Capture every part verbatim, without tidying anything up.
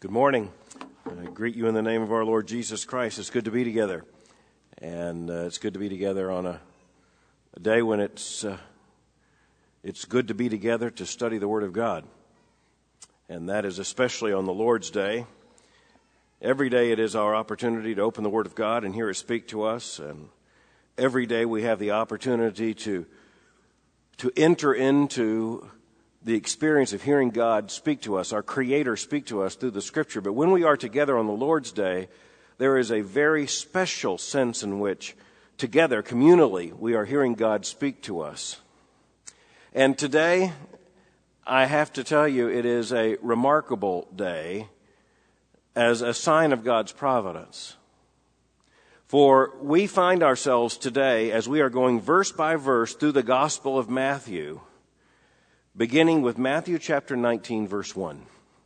Good morning. I greet you in the name of our Lord Jesus Christ. It's good to be together. And uh, it's good to be together on a, a day when it's uh, it's good to be together to study the Word of God. And that is especially on the Lord's Day. Every day it is our opportunity to open the Word of God and hear it speak to us. And every day we have the opportunity to to enter into the experience of hearing God speak to us, our Creator speak to us through the Scripture. But when we are together on the Lord's Day, there is a very special sense in which together, communally, we are hearing God speak to us. And today, I have to tell you, it is a remarkable day as a sign of God's providence. For we find ourselves today, as we are going verse by verse through the Gospel of Matthew, beginning with Matthew chapter nineteen, verse one.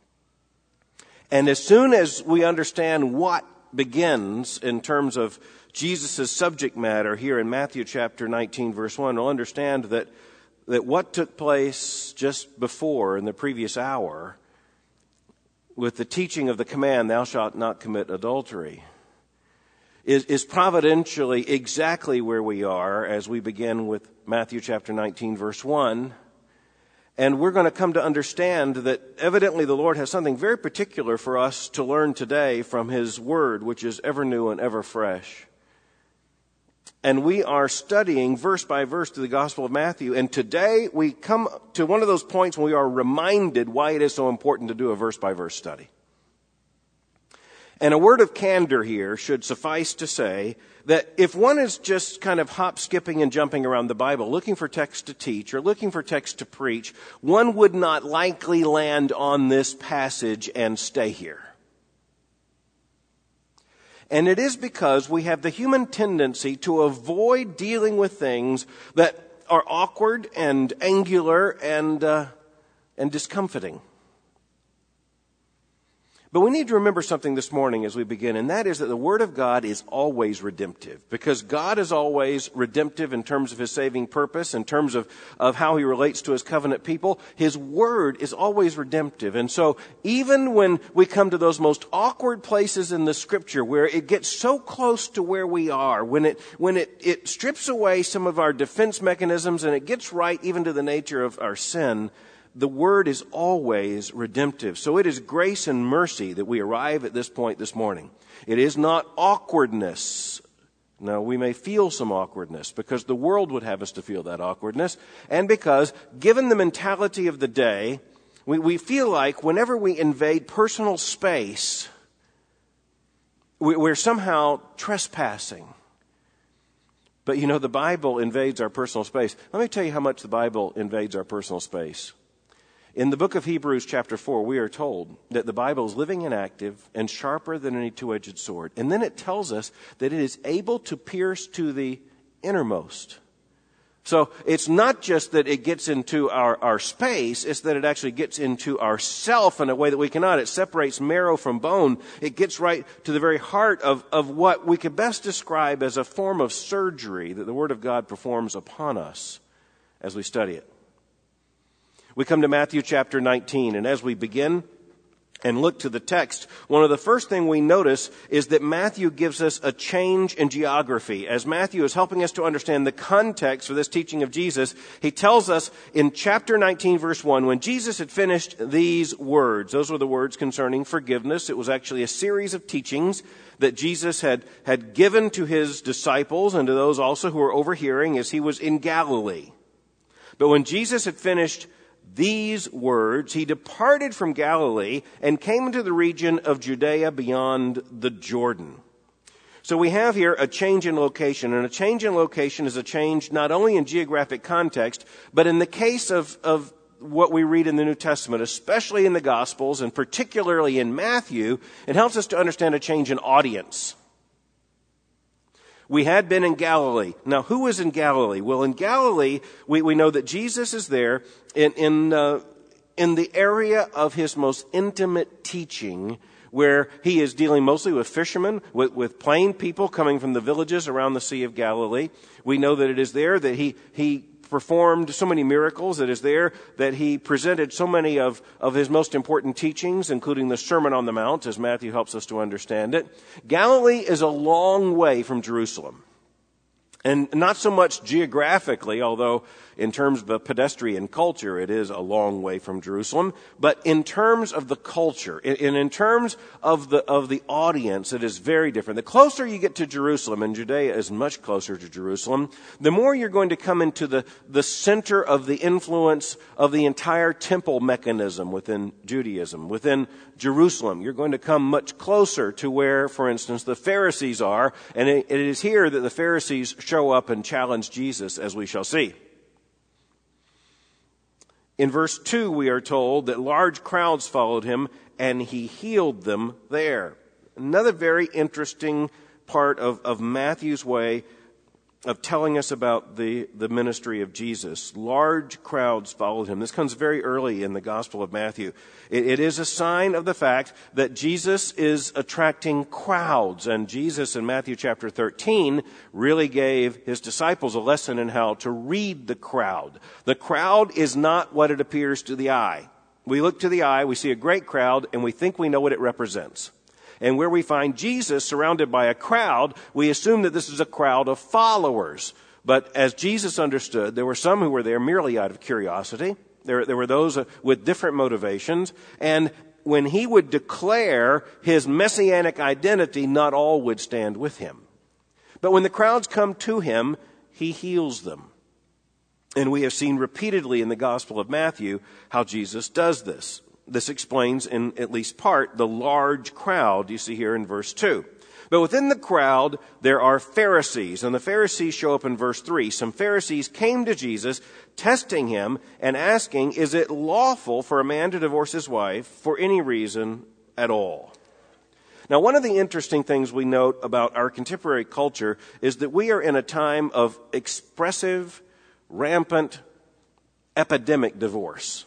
And as soon as we understand what begins in terms of Jesus' subject matter here in Matthew chapter nineteen, verse one, we'll understand that, that what took place just before in the previous hour with the teaching of the command, thou shalt not commit adultery, is, is providentially exactly where we are as we begin with Matthew chapter nineteen, verse one. And we're going to come to understand that evidently the Lord has something very particular for us to learn today from His Word, which is ever new and ever fresh. And we are studying verse by verse through the Gospel of Matthew. And today we come to one of those points when we are reminded why it is so important to do a verse by verse study. And a word of candor here should suffice to say that if one is just kind of hop, skipping, and jumping around the Bible, looking for text to teach or looking for text to preach, one would not likely land on this passage and stay here. And it is because we have the human tendency to avoid dealing with things that are awkward and angular and uh, and discomforting. But we need to remember something this morning as we begin, and that is that the Word of God is always redemptive. Because God is always redemptive in terms of His saving purpose, in terms of, of how He relates to His covenant people. His Word is always redemptive. And so even when we come to those most awkward places in the Scripture where it gets so close to where we are, when it when it, it strips away some of our defense mechanisms and it gets right even to the nature of our sin, the Word is always redemptive. So it is grace and mercy that we arrive at this point this morning. It is not awkwardness. Now, we may feel some awkwardness because the world would have us to feel that awkwardness. And because, given the mentality of the day, we, we feel like whenever we invade personal space, we, we're somehow trespassing. But you know, the Bible invades our personal space. Let me tell you how much the Bible invades our personal space. In the book of Hebrews chapter four, we are told that the Bible is living and active and sharper than any two-edged sword. And then it tells us that it is able to pierce to the innermost. So it's not just that it gets into our, our space, it's that it actually gets into our self in a way that we cannot. It separates marrow from bone. It gets right to the very heart of, of what we could best describe as a form of surgery that the Word of God performs upon us as we study it. We come to Matthew chapter nineteen, and as we begin and look to the text, one of the first things we notice is that Matthew gives us a change in geography. As Matthew is helping us to understand the context for this teaching of Jesus, he tells us in chapter nineteen, verse one, when Jesus had finished these words, those were the words concerning forgiveness. It was actually a series of teachings that Jesus had, had given to his disciples and to those also who were overhearing as he was in Galilee. But when Jesus had finished these words, he departed from Galilee and came into the region of Judea beyond the Jordan. So we have here a change in location, and a change in location is a change not only in geographic context, but in the case of, of what we read in the New Testament, especially in the Gospels, and particularly in Matthew, it helps us to understand a change in audience. We had been in Galilee. Now, who was in Galilee? Well, in Galilee, we, we know that Jesus is there in in, uh, in the area of his most intimate teaching, where he is dealing mostly with fishermen, with, with plain people coming from the villages around the Sea of Galilee. We know that it is there that he he performed so many miracles. It is there that he presented so many of, of his most important teachings, including the Sermon on the Mount, as Matthew helps us to understand it. Galilee is a long way from Jerusalem. And not so much geographically, although in terms of the pedestrian culture, it is a long way from Jerusalem. But in terms of the culture, and in terms of the of the audience, it is very different. The closer you get to Jerusalem, and Judea is much closer to Jerusalem, the more you're going to come into the, the center of the influence of the entire temple mechanism within Judaism, within Jerusalem. You're going to come much closer to where, for instance, the Pharisees are. And it, it is here that the Pharisees show up and challenge Jesus, as we shall see. In verse two, we are told that large crowds followed him, and he healed them there. Another very interesting part of, of Matthew's way of telling us about the, the ministry of Jesus. Large crowds followed him. This comes very early in the Gospel of Matthew. It, it is a sign of the fact that Jesus is attracting crowds. And Jesus in Matthew chapter thirteen really gave his disciples a lesson in how to read the crowd. The crowd is not what it appears to the eye. We look to the eye, we see a great crowd, and we think we know what it represents. And where we find Jesus surrounded by a crowd, we assume that this is a crowd of followers. But as Jesus understood, there were some who were there merely out of curiosity. There, there were those with different motivations. And when he would declare his messianic identity, not all would stand with him. But when the crowds come to him, he heals them. And we have seen repeatedly in the Gospel of Matthew how Jesus does this. This explains, in at least part, the large crowd you see here in verse two. But within the crowd, there are Pharisees, and the Pharisees show up in verse three. Some Pharisees came to Jesus, testing him and asking, is it lawful for a man to divorce his wife for any reason at all? Now, one of the interesting things we note about our contemporary culture is that we are in a time of expressive, rampant, epidemic divorce.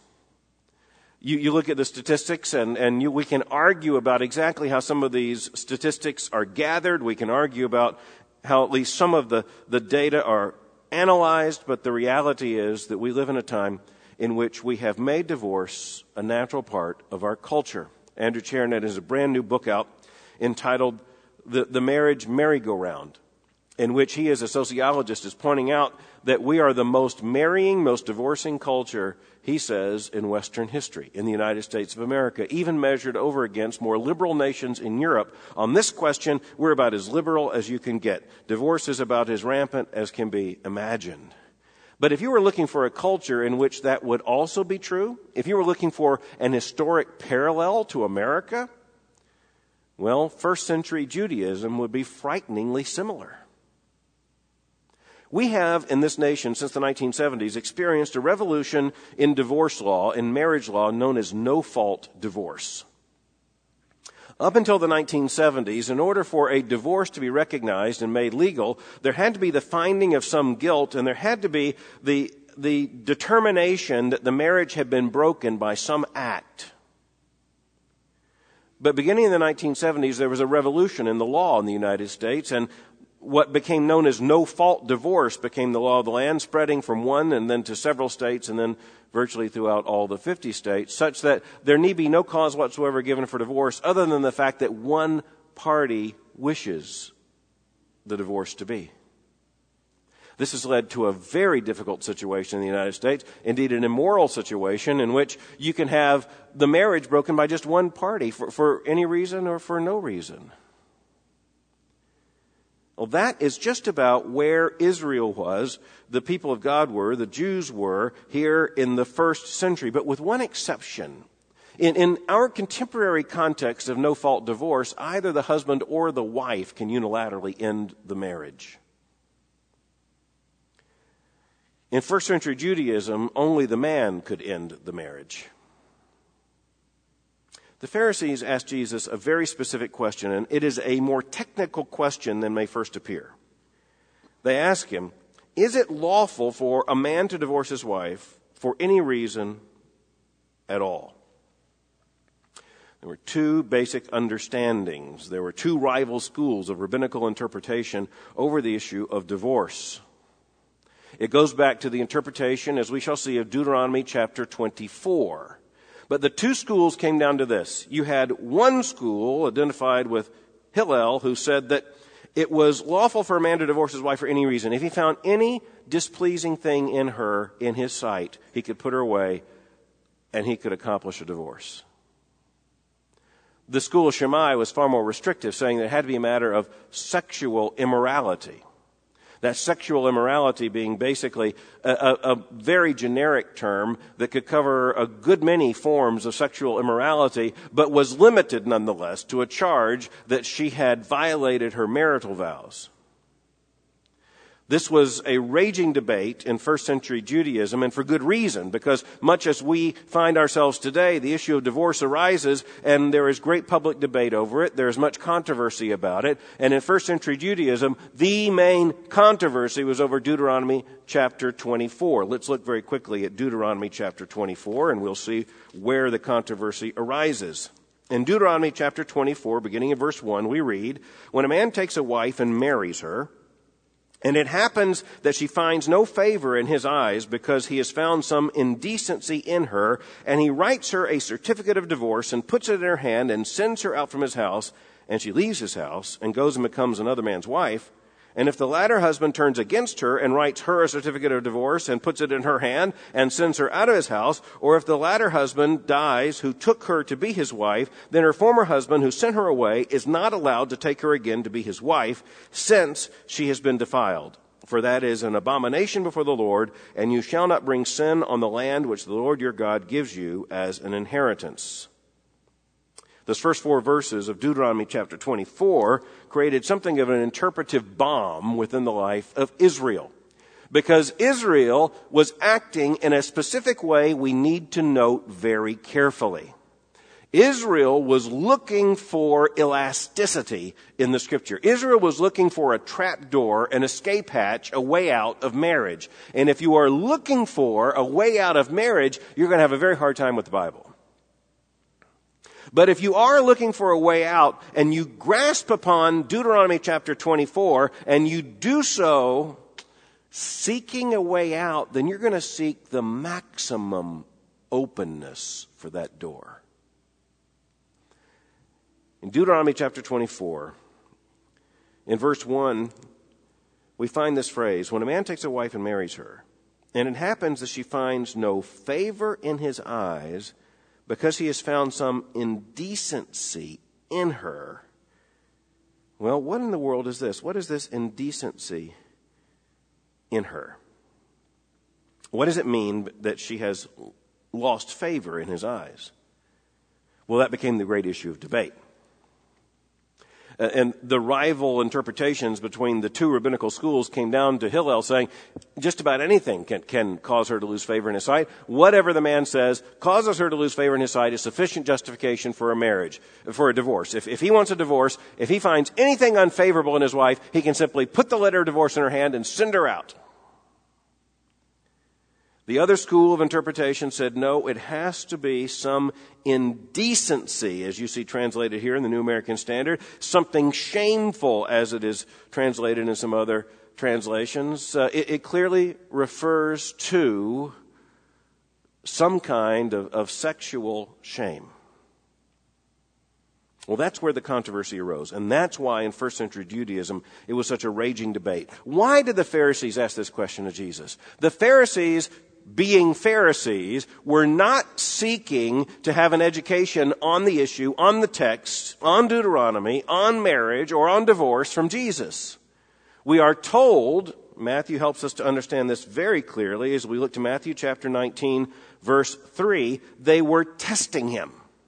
You, you look at the statistics, and, and you, we can argue about exactly how some of these statistics are gathered. We can argue about how at least some of the, the data are analyzed, but the reality is that we live in a time in which we have made divorce a natural part of our culture. Andrew Chernet has a brand new book out entitled The, the Marriage Merry-Go-Round, in which he, as a sociologist, is pointing out that we are the most marrying, most divorcing culture, he says, in Western history, in the United States of America, even measured over against more liberal nations in Europe. On this question, we're about as liberal as you can get. Divorce is about as rampant as can be imagined. But if you were looking for a culture in which that would also be true, if you were looking for an historic parallel to America, well, first century Judaism would be frighteningly similar. We have, in this nation, since the nineteen seventies, experienced a revolution in divorce law, in marriage law, known as no-fault divorce. Up until the nineteen seventies, in order for a divorce to be recognized and made legal, there had to be the finding of some guilt, and there had to be the, the determination that the marriage had been broken by some act. But beginning in the nineteen seventies, there was a revolution in the law in the United States, and what became known as no-fault divorce became the law of the land, spreading from one and then to several states and then virtually throughout all the fifty states, such that there need be no cause whatsoever given for divorce other than the fact that one party wishes the divorce to be. This has led to a very difficult situation in the United States, indeed an immoral situation in which you can have the marriage broken by just one party for, for any reason or for no reason. Well, that is just about where Israel was, the people of God were, the Jews were, here in the first century, but with one exception. In, in our contemporary context of no-fault divorce, either the husband or the wife can unilaterally end the marriage. In first century Judaism, only the man could end the marriage. The Pharisees asked Jesus a very specific question, and it is a more technical question than may first appear. They ask him, is it lawful for a man to divorce his wife for any reason at all? There were two basic understandings. There were two rival schools of rabbinical interpretation over the issue of divorce. It goes back to the interpretation, as we shall see, of Deuteronomy chapter twenty-four. But the two schools came down to this. You had one school identified with Hillel who said that it was lawful for a man to divorce his wife for any reason. If he found any displeasing thing in her, in his sight, he could put her away and he could accomplish a divorce. The school of Shammai was far more restrictive, saying that it had to be a matter of sexual immorality. That sexual immorality being basically a, a, a very generic term that could cover a good many forms of sexual immorality, but was limited nonetheless to a charge that she had violated her marital vows. This was a raging debate in first century Judaism, and for good reason, because much as we find ourselves today, the issue of divorce arises, and there is great public debate over it. There is much controversy about it. And in first century Judaism, the main controversy was over Deuteronomy chapter twenty-four. Let's look very quickly at Deuteronomy chapter twenty-four, and we'll see where the controversy arises. In Deuteronomy chapter twenty-four, beginning in verse one, we read, "When a man takes a wife and marries her, and it happens that she finds no favor in his eyes because he has found some indecency in her, and he writes her a certificate of divorce and puts it in her hand and sends her out from his house, and she leaves his house and goes and becomes another man's wife. And if the latter husband turns against her and writes her a certificate of divorce and puts it in her hand and sends her out of his house, or if the latter husband dies who took her to be his wife, then her former husband who sent her away is not allowed to take her again to be his wife, since she has been defiled. For that is an abomination before the Lord, and you shall not bring sin on the land which the Lord your God gives you as an inheritance." Those first four verses of Deuteronomy chapter twenty-four created something of an interpretive bomb within the life of Israel. Because Israel was acting in a specific way we need to note very carefully. Israel was looking for elasticity in the Scripture. Israel was looking for a trapdoor, an escape hatch, a way out of marriage. And if you are looking for a way out of marriage, you're going to have a very hard time with the Bible. But if you are looking for a way out and you grasp upon Deuteronomy chapter twenty-four and you do so seeking a way out, then you're going to seek the maximum openness for that door. In Deuteronomy chapter twenty-four, in verse one, we find this phrase, "When a man takes a wife and marries her, and it happens that she finds no favor in his eyes, because he has found some indecency in her." Well, what in the world is this? What is this indecency in her? What does it mean that she has lost favor in his eyes? Well, that became the great issue of debate. And the rival interpretations between the two rabbinical schools came down to Hillel saying just about anything can, can cause her to lose favor in his sight. Whatever the man says causes her to lose favor in his sight is sufficient justification for a marriage, for a divorce. If, if he wants a divorce, if he finds anything unfavorable in his wife, he can simply put the letter of divorce in her hand and send her out. The other school of interpretation said, no, it has to be some indecency, as you see translated here in the New American Standard, something shameful, as it is translated in some other translations. Uh, it, it clearly refers to some kind of, of sexual shame. Well, that's where the controversy arose, and that's why in first century Judaism it was such a raging debate. Why did the Pharisees ask this question of Jesus? The Pharisees, being Pharisees, were not seeking to have an education on the issue, on the text, on Deuteronomy, on marriage, or on divorce from Jesus. We are told, Matthew helps us to understand this very clearly as we look to Matthew chapter nineteen, verse three, they were testing him.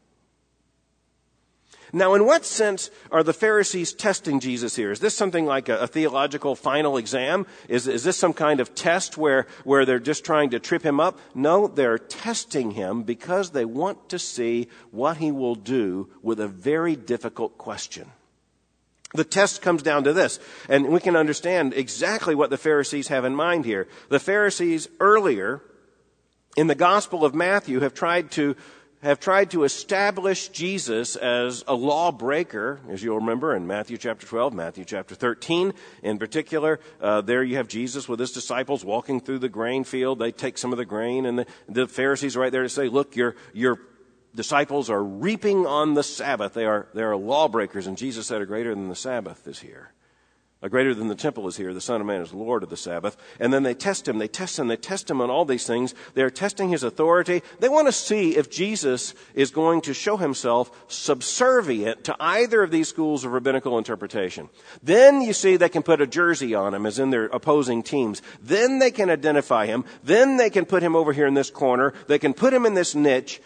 Now, in what sense are the Pharisees testing Jesus here? Is this something like a, a theological final exam? Is, is this some kind of test where, where they're just trying to trip him up? No, they're testing him because they want to see what he will do with a very difficult question. The test comes down to this, and we can understand exactly what the Pharisees have in mind here. The Pharisees earlier in the Gospel of Matthew have tried to have tried to establish Jesus as a lawbreaker, as you'll remember in Matthew chapter twelve, Matthew chapter thirteen in particular. Uh, there you have Jesus with his disciples walking through the grain field. They take some of the grain, and the, the Pharisees are right there to say, look, your your disciples are reaping on the Sabbath. They are, they are lawbreakers. And Jesus said, a greater than the Sabbath is here. A greater than the temple is here. The Son of Man is Lord of the Sabbath. And then they test him. They test him. They test him on all these things. They're testing his authority. They want to see if Jesus is going to show himself subservient to either of these schools of rabbinical interpretation. Then you see they can put a jersey on him, as in their opposing teams. Then they can identify him. Then they can put him over here in this corner. They can put him in this niche.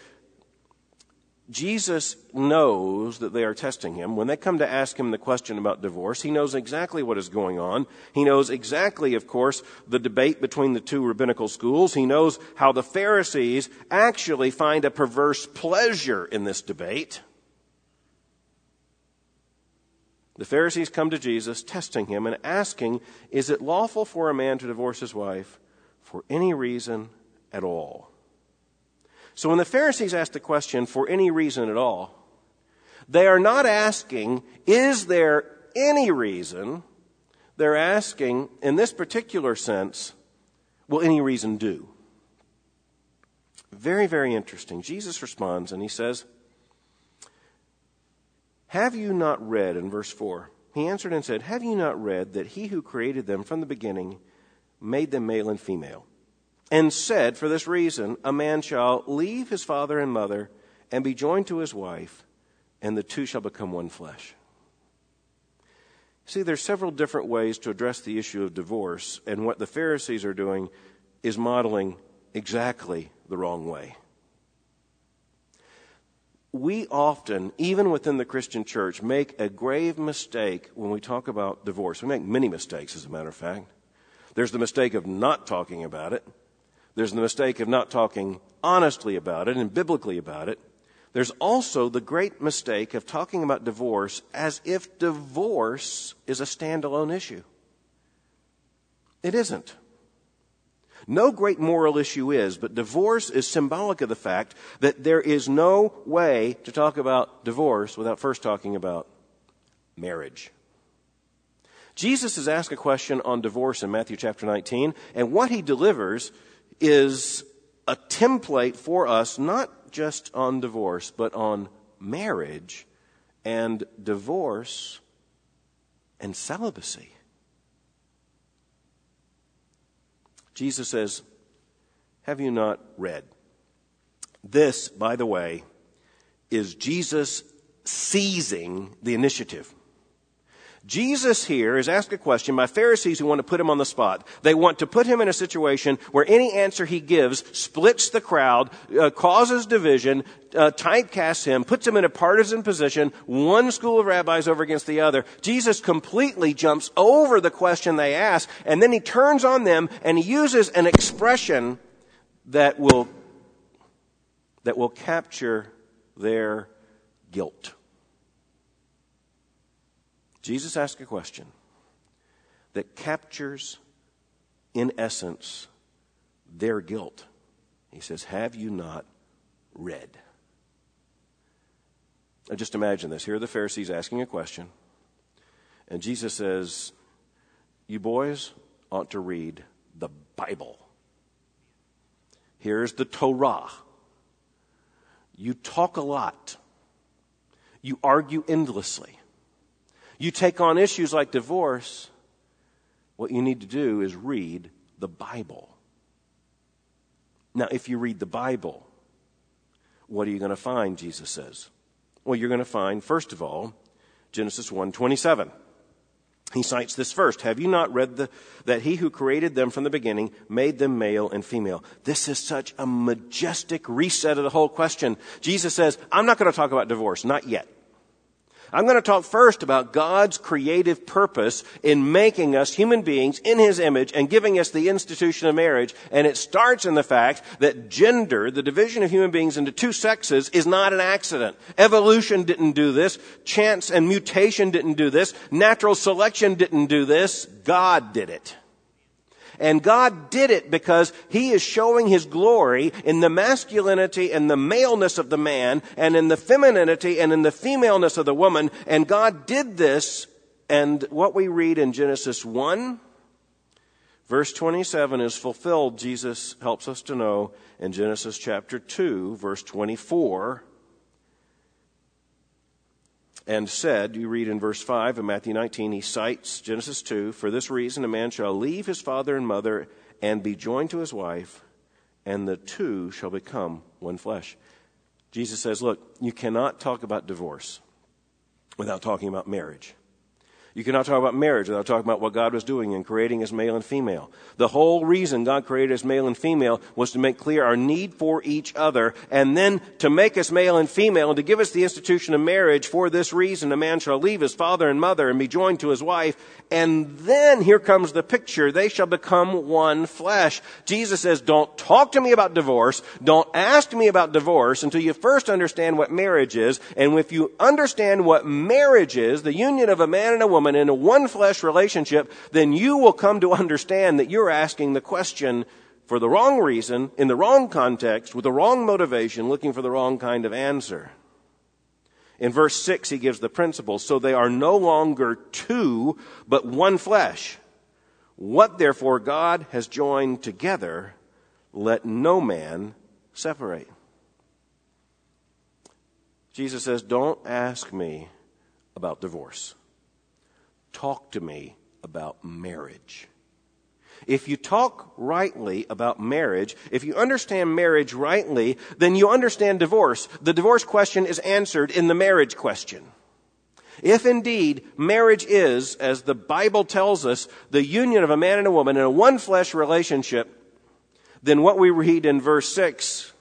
Jesus knows that they are testing him. When they come to ask him the question about divorce, he knows exactly what is going on. He knows exactly, of course, the debate between the two rabbinical schools. He knows how the Pharisees actually find a perverse pleasure in this debate. The Pharisees come to Jesus, testing him and asking, is it lawful for a man to divorce his wife for any reason at all? So when the Pharisees ask the question, for any reason at all, they are not asking, is there any reason? They're asking, in this particular sense, will any reason do? Very, very interesting. Jesus responds and he says, have you not read, in verse four, he answered and said, have you not read that he who created them from the beginning made them male and female? And said, for this reason, a man shall leave his father and mother and be joined to his wife, and the two shall become one flesh. See, there's several different ways to address the issue of divorce, and what the Pharisees are doing is modeling exactly the wrong way. We often, even within the Christian church, make a grave mistake when we talk about divorce. We make many mistakes, as a matter of fact. There's the mistake of not talking about it. There's the mistake of not talking honestly about it and biblically about it. There's also the great mistake of talking about divorce as if divorce is a standalone issue. It isn't. No great moral issue is, but divorce is symbolic of the fact that there is no way to talk about divorce without first talking about marriage. Jesus has asked a question on divorce in Matthew chapter nineteen, and what he delivers is a template for us, not just on divorce, but on marriage and divorce and celibacy. Jesus says, have you not read? This, by the way, is Jesus seizing the initiative. Jesus here is asked a question by Pharisees who want to put him on the spot. They want to put him in a situation where any answer he gives splits the crowd, uh, causes division, uh, typecasts him, puts him in a partisan position, one school of rabbis over against the other. Jesus completely jumps over the question they ask, and then he turns on them and he uses an expression that will, that will capture their guilt. Jesus asked a question that captures, in essence, their guilt. He says, have you not read? Now just imagine this. Here are the Pharisees asking a question. And Jesus says, you boys ought to read the Bible. Here's the Torah. You talk a lot. You argue endlessly. You take on issues like divorce. What you need to do is read the Bible. Now, if you read the Bible, what are you going to find, Jesus says? Well, you're going to find, first of all, Genesis one twenty-seven. He cites this first. Have you not read the, that he who created them from the beginning made them male and female? This is such a majestic reset of the whole question. Jesus says, I'm not going to talk about divorce, not yet. I'm going to talk first about God's creative purpose in making us human beings in His image and giving us the institution of marriage. And it starts in the fact that gender, the division of human beings into two sexes, is not an accident. Evolution didn't do this. Chance and mutation didn't do this. Natural selection didn't do this. God did it. And God did it because He is showing His glory in the masculinity and the maleness of the man, and in the femininity and in the femaleness of the woman. And God did this, and what we read in Genesis one, verse twenty-seven is fulfilled, Jesus helps us to know, in Genesis chapter two, verse twenty-four. And said, you read in verse five of Matthew nineteen, he cites Genesis two, for this reason a man shall leave his father and mother and be joined to his wife, and the two shall become one flesh. Jesus says, look, you cannot talk about divorce without talking about marriage. You cannot talk about marriage without talking about what God was doing in creating as male and female. The whole reason God created as male and female was to make clear our need for each other, and then to make us male and female, and to give us the institution of marriage. For this reason, a man shall leave his father and mother and be joined to his wife. And then here comes the picture. They shall become one flesh. Jesus says, don't talk to me about divorce. Don't ask me about divorce until you first understand what marriage is. And if you understand what marriage is, the union of a man and a woman in a one flesh relationship, then you will come to understand that you're asking the question for the wrong reason, in the wrong context, with the wrong motivation, looking for the wrong kind of answer. In verse six, he gives the principle. So they are no longer two, but one flesh. What therefore God has joined together, let no man separate. Jesus says, don't ask me about divorce. Talk to me about marriage. If you talk rightly about marriage, if you understand marriage rightly, then you understand divorce. The divorce question is answered in the marriage question. If indeed marriage is, as the Bible tells us, the union of a man and a woman in a one flesh relationship, then what we read in verse six,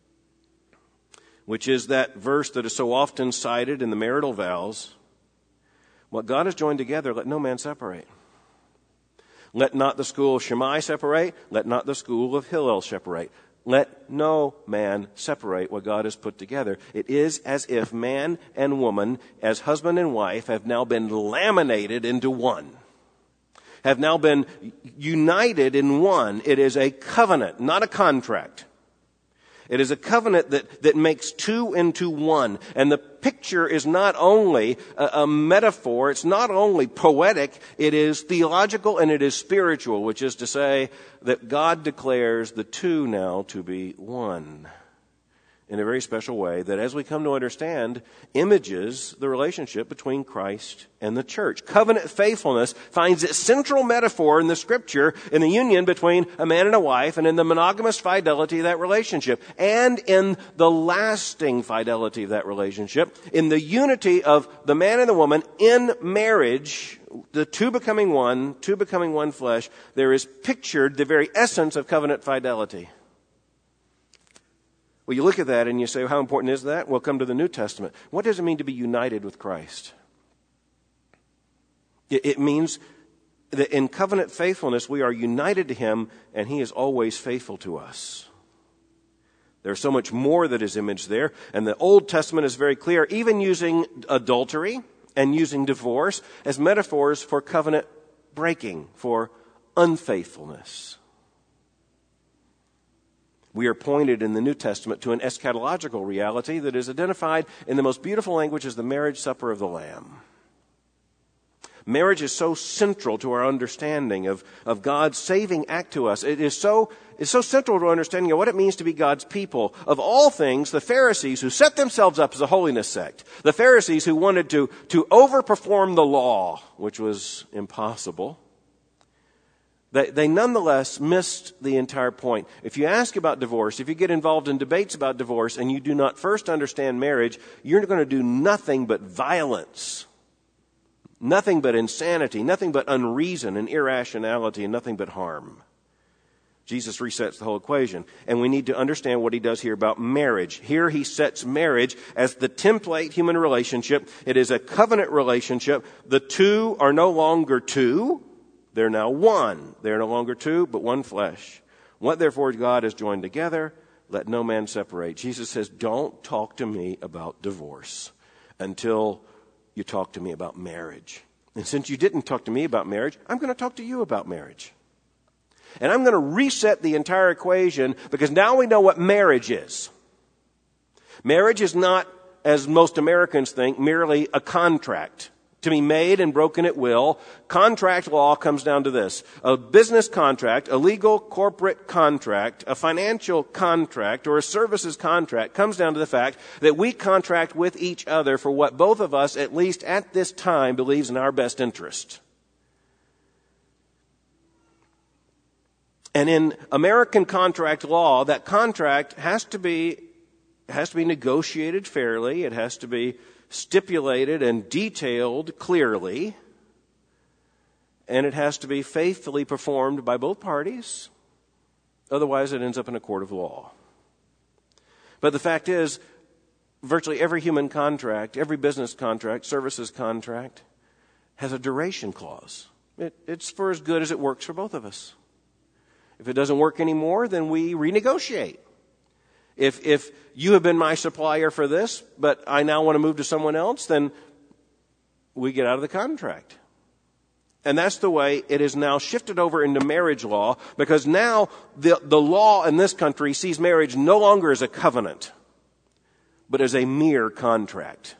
which is that verse that is so often cited in the marital vows, what God has joined together, let no man separate. Let not the school of Shammai separate. Let not the school of Hillel separate. Let no man separate what God has put together. It is as if man and woman, as husband and wife, have now been laminated into one. Have now been united in one. It is a covenant, not a contract. It is a covenant that, that makes two into one. And the picture is not only a, a metaphor, it's not only poetic, it is theological and it is spiritual, which is to say that God declares the two now to be one in a very special way that, as we come to understand, images the relationship between Christ and the church. Covenant faithfulness finds its central metaphor in the Scripture in the union between a man and a wife, and in the monogamous fidelity of that relationship, and in the lasting fidelity of that relationship, in the unity of the man and the woman in marriage, the two becoming one, two becoming one flesh. There is pictured the very essence of covenant fidelity. Well, you look at that and you say, well, how important is that? Well, come to the New Testament. What does it mean to be united with Christ? It, it means that in covenant faithfulness, we are united to Him, and He is always faithful to us. There's so much more that is imaged there, and the Old Testament is very clear, even using adultery and using divorce as metaphors for covenant breaking, for unfaithfulness. We are pointed in the New Testament to an eschatological reality that is identified in the most beautiful language as the marriage supper of the Lamb. Marriage is so central to our understanding of, of God's saving act to us. It is so, it's so central to our understanding of what it means to be God's people. Of all things, the Pharisees, who set themselves up as a holiness sect, the Pharisees who wanted to, to overperform the law, which was impossible, They, they nonetheless missed the entire point. If you ask about divorce, if you get involved in debates about divorce and you do not first understand marriage, you're going to do nothing but violence, nothing but insanity, nothing but unreason and irrationality, and nothing but harm. Jesus resets the whole equation. And we need to understand what He does here about marriage. Here He sets marriage as the template human relationship. It is a covenant relationship. The two are no longer two. They're now one. They're no longer two, but one flesh. What therefore God has joined together, let no man separate. Jesus says, don't talk to me about divorce until you talk to me about marriage. And since you didn't talk to me about marriage, I'm going to talk to you about marriage. And I'm going to reset the entire equation because now we know what marriage is. Marriage is not, as most Americans think, merely a contract to be made and broken at will. Contract law comes down to this. A business contract, a legal corporate contract, a financial contract, or a services contract comes down to the fact that we contract with each other for what both of us, at least at this time, believes in our best interest. And in American contract law, that contract has to be has to be negotiated fairly. It has to be stipulated and detailed clearly. And it has to be faithfully performed by both parties. Otherwise, it ends up in a court of law. But the fact is, virtually every human contract, every business contract, services contract, has a duration clause. It, it's for as good as it works for both of us. If it doesn't work anymore, then we renegotiate. If if you have been my supplier for this, but I now want to move to someone else, then we get out of the contract. And that's the way it is now shifted over into marriage law, because now the, the law in this country sees marriage no longer as a covenant, but as a mere contract.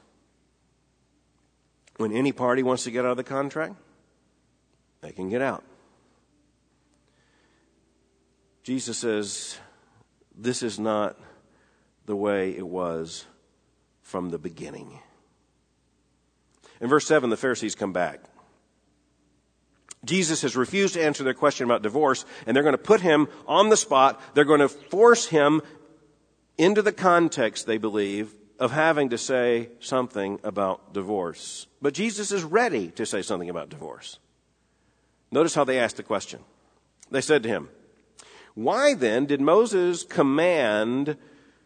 When any party wants to get out of the contract, they can get out. Jesus says, this is not the way it was from the beginning. In verse seven, the Pharisees come back. Jesus has refused to answer their question about divorce, and they're going to put him on the spot. They're going to force him into the context, they believe, of having to say something about divorce. But Jesus is ready to say something about divorce. Notice how they asked the question. They said to him, "Why then did Moses command,"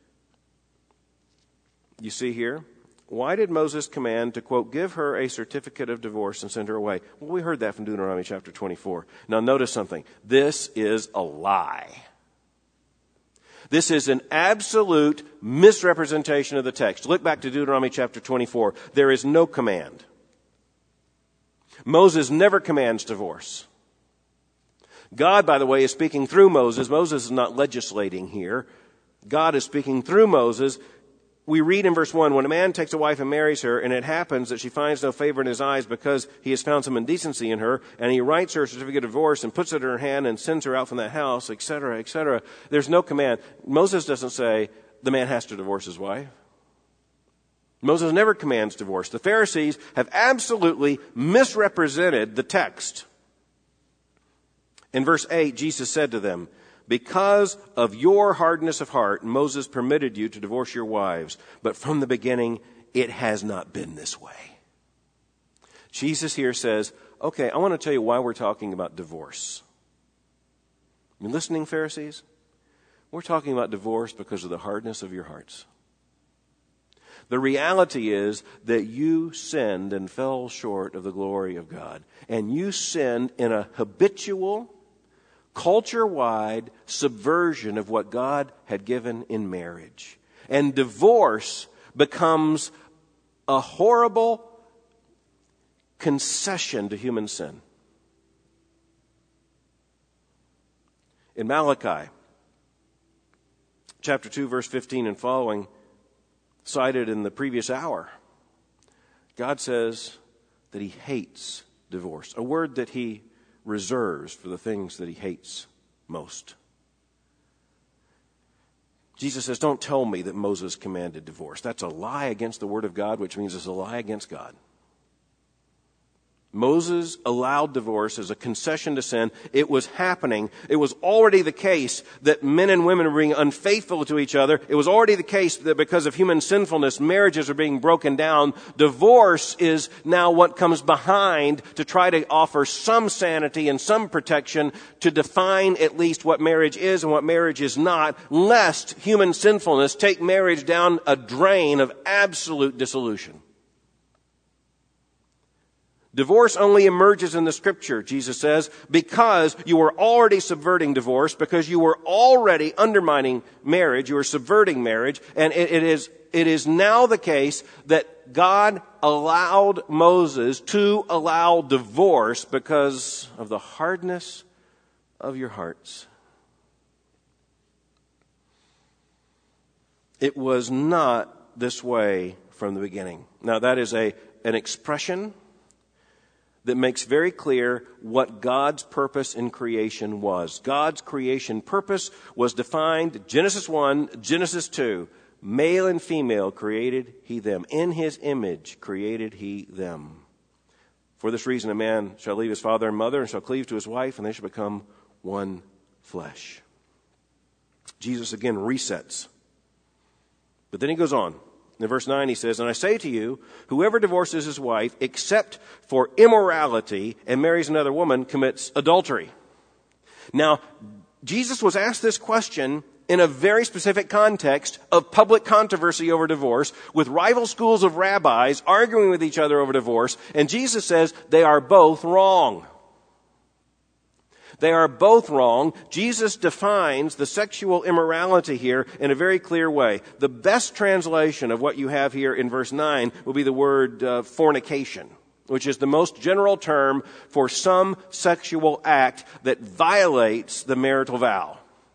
you see here, why did Moses command to, quote, give her a certificate of divorce and send her away? Well, we heard that from Deuteronomy chapter twenty-four. Now notice something. This is a lie. This is an absolute misrepresentation of the text. Look back to Deuteronomy chapter twenty-four. There is no command. Moses never commands divorce. God, by the way, is speaking through Moses. Moses is not legislating here. God is speaking through Moses. We read in verse one, when a man takes a wife and marries her, and it happens that she finds no favor in his eyes because he has found some indecency in her, and he writes her a certificate of divorce and puts it in her hand and sends her out from that house, et cetera, et cetera. There's no command. Moses doesn't say the man has to divorce his wife. Moses never commands divorce. The Pharisees have absolutely misrepresented the text. In verse eight, Jesus said to them, because of your hardness of heart, Moses permitted you to divorce your wives, but from the beginning, it has not been this way. Jesus here says, okay, I want to tell you why we're talking about divorce. You listening, Pharisees? We're talking about divorce because of the hardness of your hearts. The reality is that you sinned and fell short of the glory of God. And you sinned in a habitual, culture-wide subversion of what God had given in marriage. And divorce becomes a horrible concession to human sin. In Malachi, chapter two, verse fifteen and following, cited in the previous hour, God says that he hates divorce, a word that he reserves for the things that he hates most. Jesus says, don't tell me that Moses commanded divorce. That's a lie against the word of God, which means it's a lie against God. Moses allowed divorce as a concession to sin. It was happening. It was already the case that men and women were being unfaithful to each other. It was already the case that because of human sinfulness, marriages are being broken down. Divorce is now what comes behind to try to offer some sanity and some protection to define at least what marriage is and what marriage is not, lest human sinfulness take marriage down a drain of absolute dissolution. Divorce only emerges in the Scripture, Jesus says, because you were already subverting divorce, because you were already undermining marriage, you were subverting marriage, and it, it is it is now the case that God allowed Moses to allow divorce because of the hardness of your hearts. It was not this way from the beginning. Now, that is a an expression that makes very clear what God's purpose in creation was. God's creation purpose was defined Genesis one, Genesis two. Male and female created he them. In his image created he them. For this reason, a man shall leave his father and mother and shall cleave to his wife, and they shall become one flesh. Jesus again resets. But then he goes on. In verse nine he says, and I say to you, whoever divorces his wife except for immorality and marries another woman commits adultery. Now, Jesus was asked this question in a very specific context of public controversy over divorce, with rival schools of rabbis arguing with each other over divorce, and Jesus says they are both wrong. They are both wrong. Jesus defines the sexual immorality here in a very clear way. The best translation of what you have here in verse nine will be the word uh, fornication, which is the most general term for some sexual act that violates the marital vow.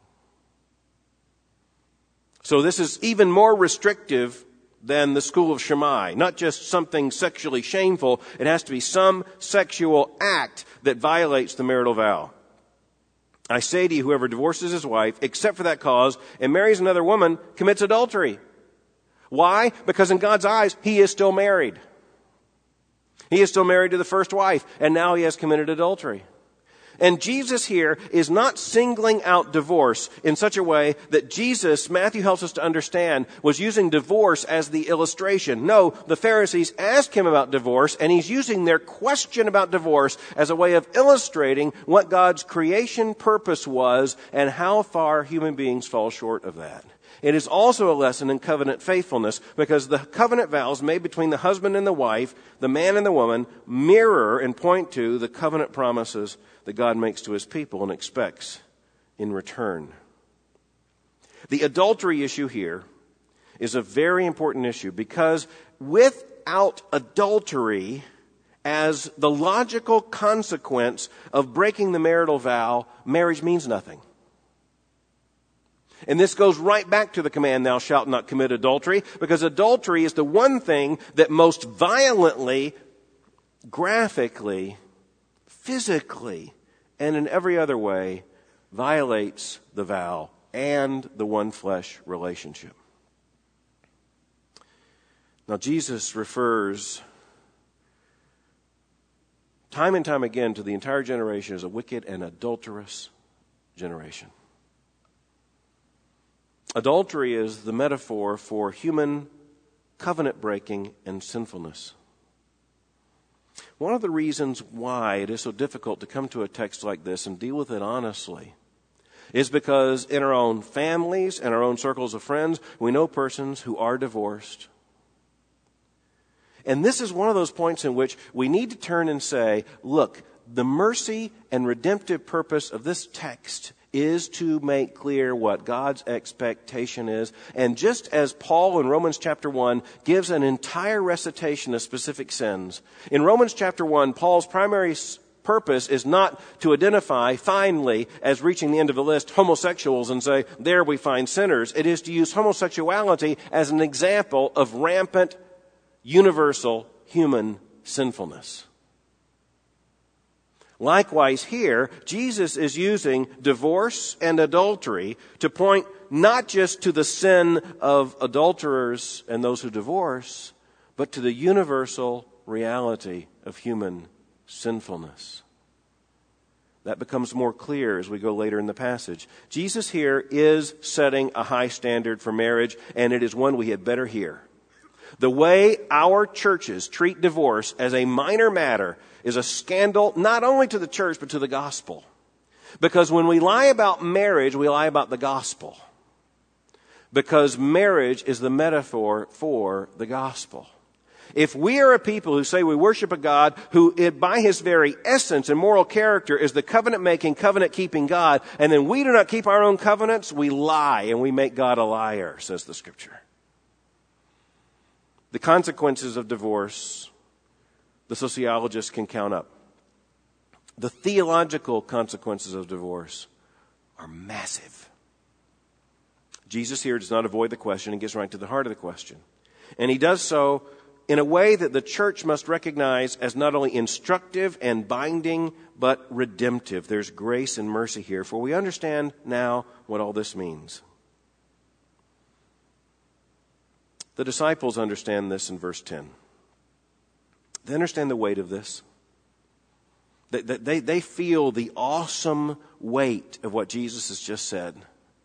So this is even more restrictive than the school of Shammai. Not just something sexually shameful. It has to be some sexual act that violates the marital vow. I say to you, whoever divorces his wife, except for that cause, and marries another woman, commits adultery. Why? Because in God's eyes, he is still married. He is still married to the first wife, and now he has committed adultery. And Jesus here is not singling out divorce in such a way that Jesus, Matthew helps us to understand, was using divorce as the illustration. No, the Pharisees asked him about divorce, and he's using their question about divorce as a way of illustrating what God's creation purpose was and how far human beings fall short of that. It is also a lesson in covenant faithfulness, because the covenant vows made between the husband and the wife, the man and the woman, mirror and point to the covenant promises that God makes to his people and expects in return. The adultery issue here is a very important issue, because without adultery as the logical consequence of breaking the marital vow, marriage means nothing. And this goes right back to the command, thou shalt not commit adultery, because adultery is the one thing that most violently, graphically, physically, and in every other way violates the vow and the one flesh relationship. Now, Jesus refers time and time again to the entire generation as a wicked and adulterous generation. Adultery is the metaphor for human covenant breaking and sinfulness. One of the reasons why it is so difficult to come to a text like this and deal with it honestly is because in our own families and our own circles of friends, we know persons who are divorced. And this is one of those points in which we need to turn and say, look, the mercy and redemptive purpose of this text is to make clear what God's expectation is. And just as Paul in Romans chapter one gives an entire recitation of specific sins, in Romans chapter one, Paul's primary purpose is not to identify finally, as reaching the end of the list, homosexuals and say, there we find sinners. It is to use homosexuality as an example of rampant, universal human sinfulness. Likewise here, Jesus is using divorce and adultery to point not just to the sin of adulterers and those who divorce, but to the universal reality of human sinfulness. That becomes more clear as we go later in the passage. Jesus here is setting a high standard for marriage, and it is one we had better hear. The way our churches treat divorce as a minor matter is a scandal not only to the church but to the gospel. Because when we lie about marriage, we lie about the gospel. Because marriage is the metaphor for the gospel. If we are a people who say we worship a God who, by his very essence and moral character, is the covenant-making, covenant-keeping God, and then we do not keep our own covenants, we lie and we make God a liar, says the Scripture. The consequences of divorce, the sociologists can count up. The theological consequences of divorce are massive. Jesus here does not avoid the question. He gets right to the heart of the question. And he does so in a way that the church must recognize as not only instructive and binding, but redemptive. There's grace and mercy here, for we understand now what all this means. The disciples understand this in verse ten. They understand the weight of this. They, they, they feel the awesome weight of what Jesus has just said.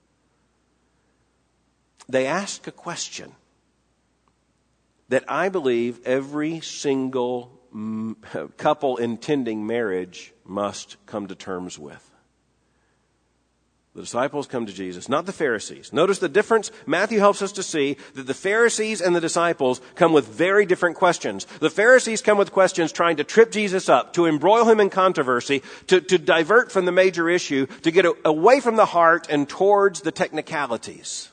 They ask a question that I believe every single couple intending marriage must come to terms with. The disciples come to Jesus, not the Pharisees. Notice the difference. Matthew helps us to see that the Pharisees and the disciples come with very different questions. The Pharisees come with questions trying to trip Jesus up, to embroil him in controversy, to, to divert from the major issue, to get away from the heart and towards the technicalities.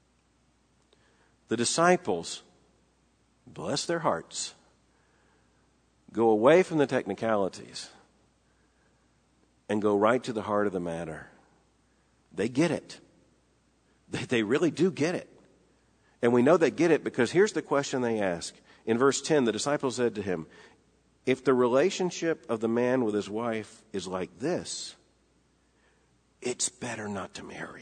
The disciples, bless their hearts, go away from the technicalities and go right to the heart of the matter. They get it. They, they really do get it. And we know they get it because here's the question they ask. In verse ten, the disciples said to him, if the relationship of the man with his wife is like this, it's better not to marry.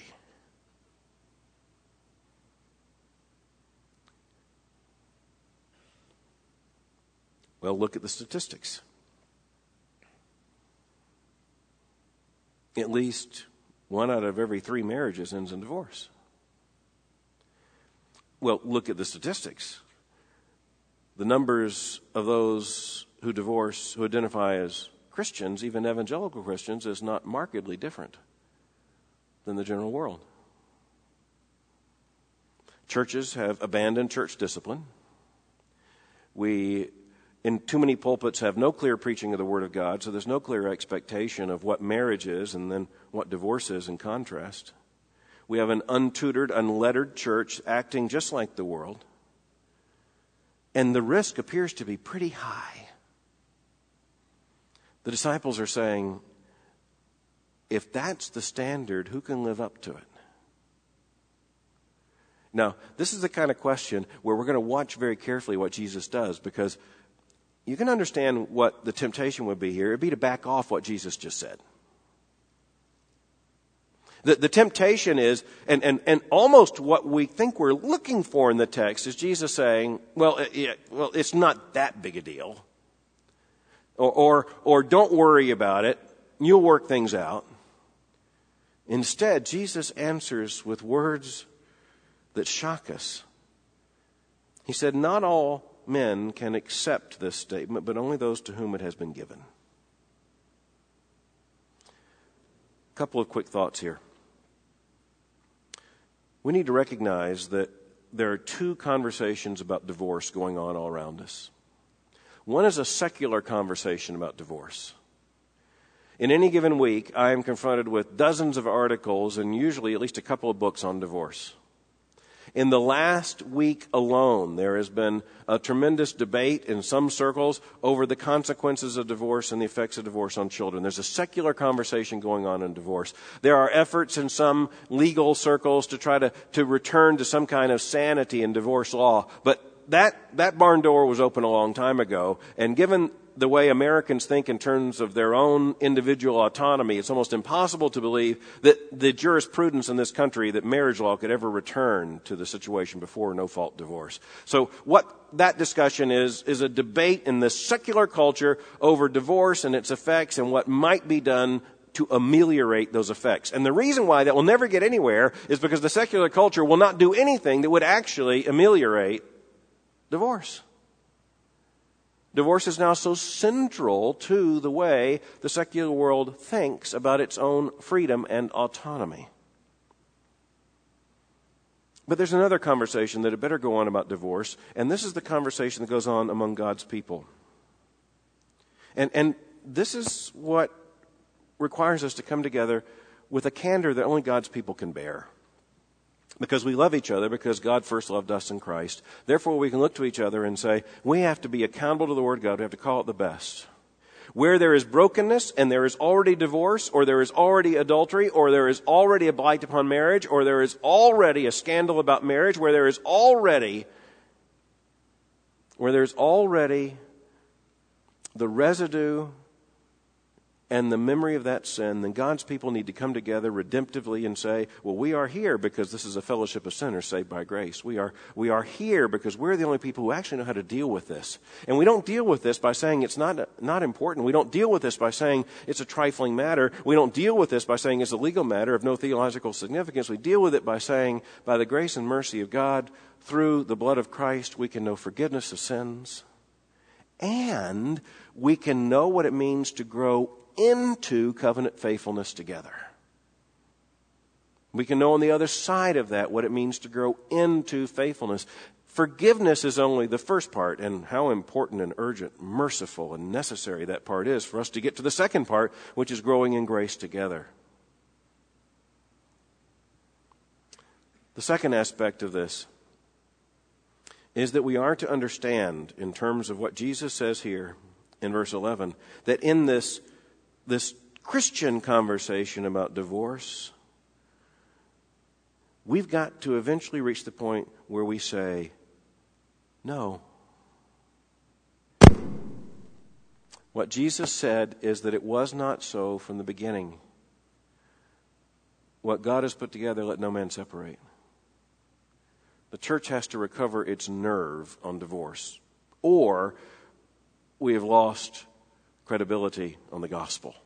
Well, look at the statistics. At least one out of every three marriages ends in divorce. Well, look at the statistics. The numbers of those who divorce, who identify as Christians, even evangelical Christians, is not markedly different than the general world. Churches have abandoned church discipline. We In too many pulpits have no clear preaching of the Word of God, so there's no clear expectation of what marriage is and then what divorce is in contrast. We have an untutored, unlettered church acting just like the world. And the risk appears to be pretty high. The disciples are saying, if that's the standard, who can live up to it? Now, this is the kind of question where we're going to watch very carefully what Jesus does, because you can understand what the temptation would be here. It would be to back off what Jesus just said. The, the temptation is, and, and, and almost what we think we're looking for in the text is Jesus saying, well, it, well, it's not that big a deal. Or, or, or don't worry about it. You'll work things out. Instead, Jesus answers with words that shock us. He said, not all men can accept this statement, but only those to whom it has been given. A couple of quick thoughts here. We need to recognize that there are two conversations about divorce going on all around us. One is a secular conversation about divorce. In any given week, I am confronted with dozens of articles and usually at least a couple of books on divorce. In the last week alone, there has been a tremendous debate in some circles over the consequences of divorce and the effects of divorce on children. There's a secular conversation going on in divorce. There are efforts in some legal circles to try to, to return to some kind of sanity in divorce law. But that, that barn door was open a long time ago. And given the way Americans think in terms of their own individual autonomy, it's almost impossible to believe that the jurisprudence in this country, that marriage law could ever return to the situation before no-fault divorce. So what that discussion is, is a debate in the secular culture over divorce and its effects and what might be done to ameliorate those effects. And the reason why that will never get anywhere is because the secular culture will not do anything that would actually ameliorate divorce. Divorce is now so central to the way the secular world thinks about its own freedom and autonomy. But there's another conversation that had better go on about divorce, and this is the conversation that goes on among God's people. And, and this is what requires us to come together with a candor that only God's people can bear. Because we love each other, because God first loved us in Christ. Therefore, we can look to each other and say, we have to be accountable to the Word of God. We have to call it the best. Where there is brokenness and there is already divorce, or there is already adultery, or there is already a blight upon marriage, or there is already a scandal about marriage, where there is already, where there's already the residue and the memory of that sin, then God's people need to come together redemptively and say, well, we are here because this is a fellowship of sinners saved by grace. We are, we are here because we're the only people who actually know how to deal with this. And we don't deal with this by saying it's not, not important. We don't deal with this by saying it's a trifling matter. We don't deal with this by saying it's a legal matter of no theological significance. We deal with it by saying, by the grace and mercy of God, through the blood of Christ, we can know forgiveness of sins. And we can know what it means to grow into covenant faithfulness together. We can know on the other side of that what it means to grow into faithfulness. Forgiveness is only the first part, and how important and urgent, merciful, and necessary that part is for us to get to the second part, which is growing in grace together. The second aspect of this is that we are to understand, in terms of what Jesus says here in verse eleven, that in this This Christian conversation about divorce, we've got to eventually reach the point where we say, no. What Jesus said is that it was not so from the beginning. What God has put together, let no man separate. The church has to recover its nerve on divorce, or we have lost credibility on the gospel.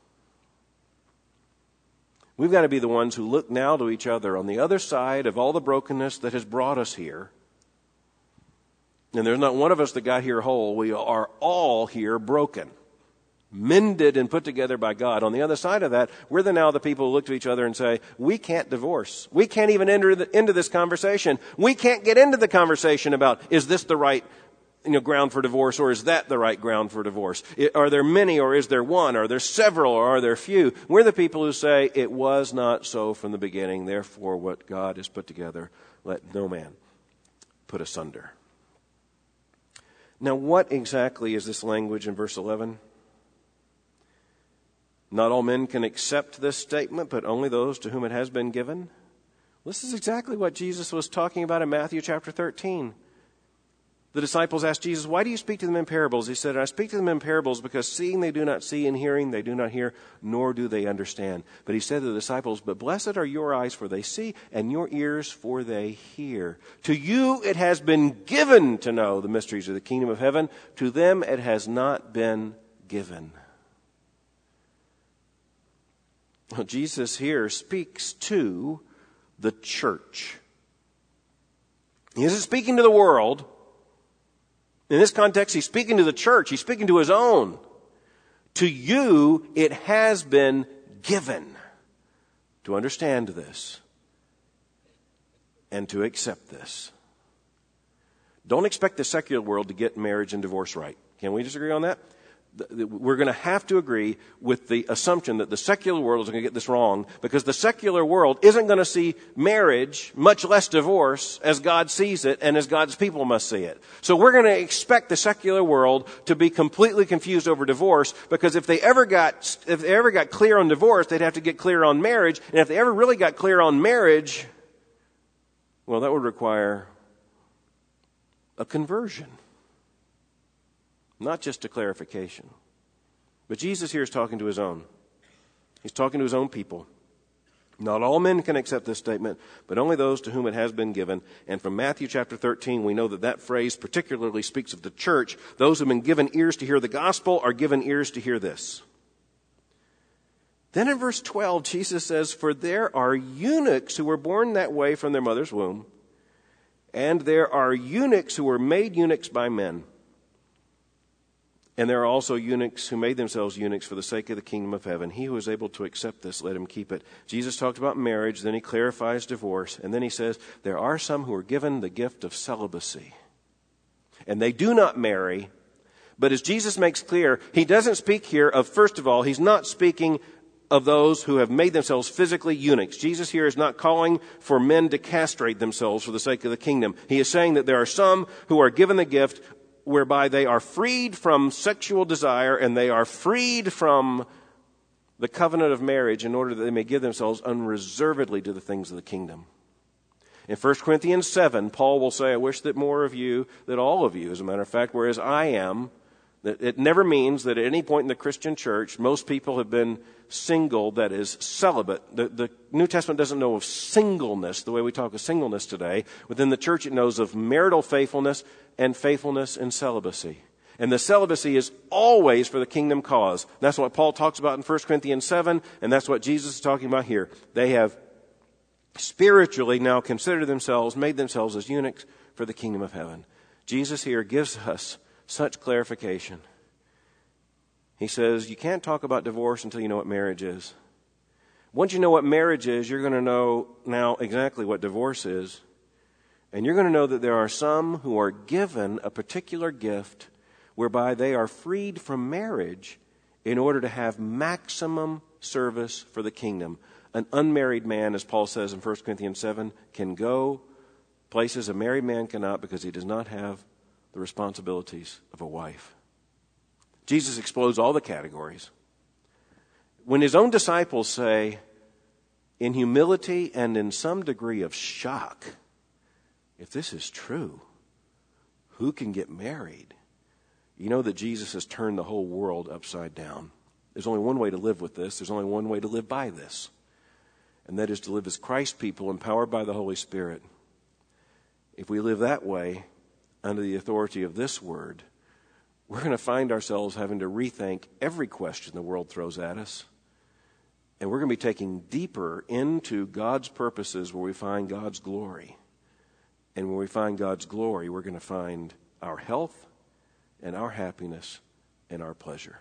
We've got to be the ones who look now to each other on the other side of all the brokenness that has brought us here. And there's not one of us that got here whole. We are all here broken, mended and put together by God. On the other side of that, we're the now the people who look to each other and say, we can't divorce. We can't even enter the, into this conversation. We can't get into the conversation about, is this the right you know, ground for divorce, or is that the right ground for divorce? Are there many, or is there one? Are there several, or are there few? We're the people who say, it was not so from the beginning. Therefore, what God has put together, let no man put asunder. Now, what exactly is this language in verse eleven? Not all men can accept this statement, but only those to whom it has been given. This is exactly what Jesus was talking about in Matthew chapter thirteen. The disciples asked Jesus, why do you speak to them in parables? He said, I speak to them in parables because seeing they do not see, and hearing they do not hear, nor do they understand. But he said to the disciples, but blessed are your eyes, for they see, and your ears, for they hear. To you it has been given to know the mysteries of the kingdom of heaven. To them it has not been given. Well, Jesus here speaks to the church. He isn't speaking to the world. In this context, he's speaking to the church. He's speaking to his own. To you, it has been given to understand this and to accept this. Don't expect the secular world to get marriage and divorce right. Can we disagree on that? We're going to have to agree with the assumption that the secular world is going to get this wrong, because the secular world isn't going to see marriage, much less divorce, as God sees it and as God's people must see it. So we're going to expect the secular world to be completely confused over divorce, because if they ever got if they ever got clear on divorce, they'd have to get clear on marriage, and if they ever really got clear on marriage, well, that would require a conversion. Not just a clarification. But Jesus here is talking to his own. He's talking to his own people. Not all men can accept this statement, but only those to whom it has been given. And from Matthew chapter thirteen, we know that that phrase particularly speaks of the church. Those who have been given ears to hear the gospel are given ears to hear this. Then in verse twelve, Jesus says, for there are eunuchs who were born that way from their mother's womb, and there are eunuchs who were made eunuchs by men. And there are also eunuchs who made themselves eunuchs for the sake of the kingdom of heaven. He who is able to accept this, let him keep it. Jesus talked about marriage, then he clarifies divorce, and then he says, there are some who are given the gift of celibacy. And they do not marry, but as Jesus makes clear, he doesn't speak here of, first of all, he's not speaking of those who have made themselves physically eunuchs. Jesus here is not calling for men to castrate themselves for the sake of the kingdom. He is saying that there are some who are given the gift whereby they are freed from sexual desire and they are freed from the covenant of marriage in order that they may give themselves unreservedly to the things of the kingdom. In First Corinthians seven, Paul will say, I wish that more of you, that all of you, as a matter of fact, whereas I am, that it never means that at any point in the Christian church, most people have been single, that is celibate. The, the New Testament doesn't know of singleness the way we talk of singleness today. Within the church, it knows of marital faithfulness and faithfulness in celibacy. And the celibacy is always for the kingdom cause. That's what Paul talks about in First Corinthians seven, and that's what Jesus is talking about here. They have spiritually now considered themselves, made themselves as eunuchs for the kingdom of heaven. Jesus here gives us such clarification. He says, you can't talk about divorce until you know what marriage is. Once you know what marriage is, you're going to know now exactly what divorce is. And you're going to know that there are some who are given a particular gift whereby they are freed from marriage in order to have maximum service for the kingdom. An unmarried man, as Paul says in First Corinthians seven, can go places a married man cannot because he does not have the responsibilities of a wife. Jesus explodes all the categories. When his own disciples say, in humility and in some degree of shock, if this is true, who can get married? You know that Jesus has turned the whole world upside down. There's only one way to live with this. There's only one way to live by this. And that is to live as Christ people, empowered by the Holy Spirit. If we live that way, under the authority of this word, we're going to find ourselves having to rethink every question the world throws at us. And we're going to be taking deeper into God's purposes where we find God's glory. And when we find God's glory, we're going to find our health and our happiness and our pleasure.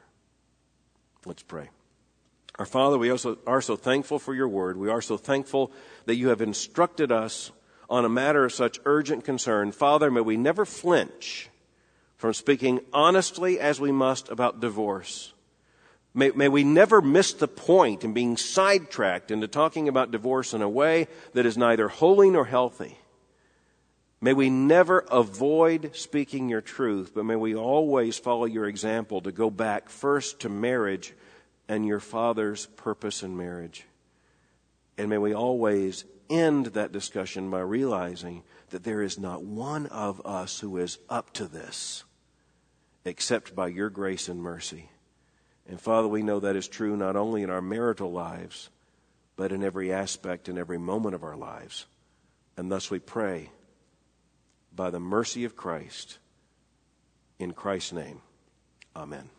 Let's pray. Our Father, we also are so thankful for your word. We are so thankful that you have instructed us on a matter of such urgent concern. Father, may we never flinch from speaking honestly as we must about divorce. May, may we never miss the point in being sidetracked into talking about divorce in a way that is neither holy nor healthy. May we never avoid speaking your truth, but may we always follow your example to go back first to marriage and your Father's purpose in marriage. And may we always end that discussion by realizing that there is not one of us who is up to this except by your grace and mercy. And Father, we know that is true not only in our marital lives, but in every aspect and every moment of our lives. And thus we pray, by the mercy of Christ, in Christ's name, amen.